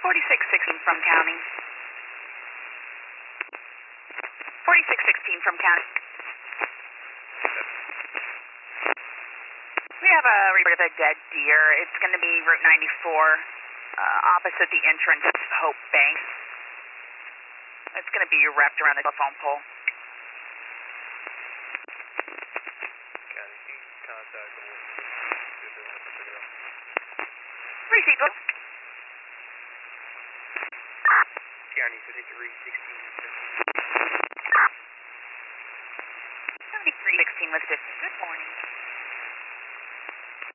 4616 from county. 4616 from county. We have a report of a dead deer. It's going to be Route 94, opposite the entrance of Hope Bank. It's going to be wrapped around the telephone pole. County, contact them. Received. County 5316. 7316 with 15.